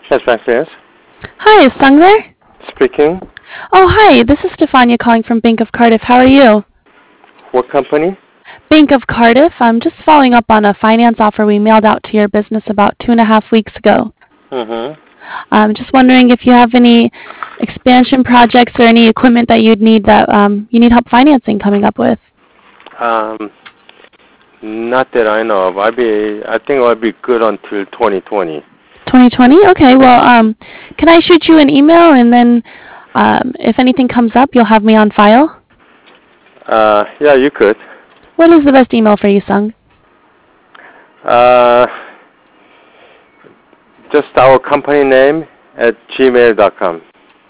Yes, Max, yes. Hi, is Sung there? Speaking. Oh, hi. This is Stefania calling from Bank of Cardiff. How are you? What company? Bank of Cardiff. I'm just following up on a finance offer we mailed out to your business about 2.5 weeks ago. Mm-hmm. I'm just wondering if you have any expansion projects or any equipment that you'd need that you need help financing coming up with. Um, Not that I know of. I think I'll be good until 2020. 2020? Okay. Well, can I shoot you an email and then if anything comes up, you'll have me on file? Yeah, you could. What is the best email for you, Sung? Uh, just our company name at gmail.com.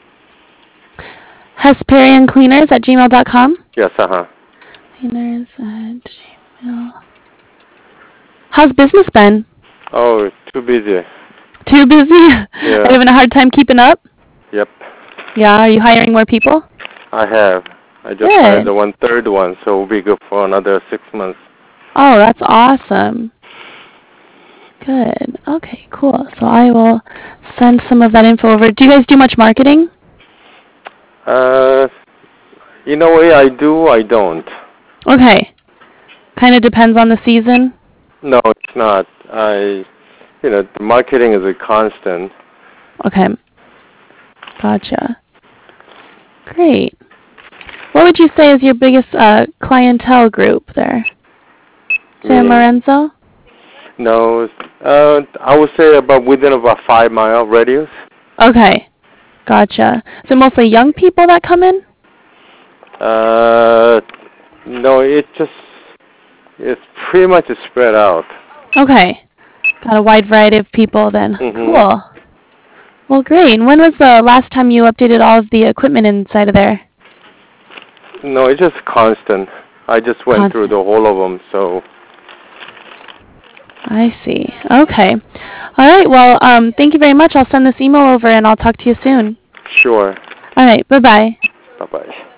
HesperionCleaners@gmail.com? Yes, uh-huh. Cleaners@gmail. How's business been? Oh, too busy. Too busy? Are you Yeah. having a hard time keeping up? Yep. Yeah, are you hiring more people? I have. I just hired Good. the third one, so we'll be good for another 6 months. Oh, that's awesome. Good. Okay, cool. So I will send some of that info over. Do you guys do much marketing? Uh, in a way, I do, I don't. Okay. Kind of depends on the season. No, it's not. The marketing is a constant. Okay. Gotcha. Great. What would you say is your biggest clientele group there? San Meaning, Lorenzo? no, I would say within about 5 mile radius. Okay. Gotcha. So mostly young people that come in? Uh, no, it's pretty much spread out. Okay. Got a wide variety of people then. Hmm. Cool. Well, great. And when was the last time you updated all of the equipment inside of there? No, it's just constant. I just went through Constant. the whole of them, so I see. Okay. All right. Well, thank you very much. I'll send this email over and I'll talk to you soon. sure. All right. Bye-bye. Bye-bye.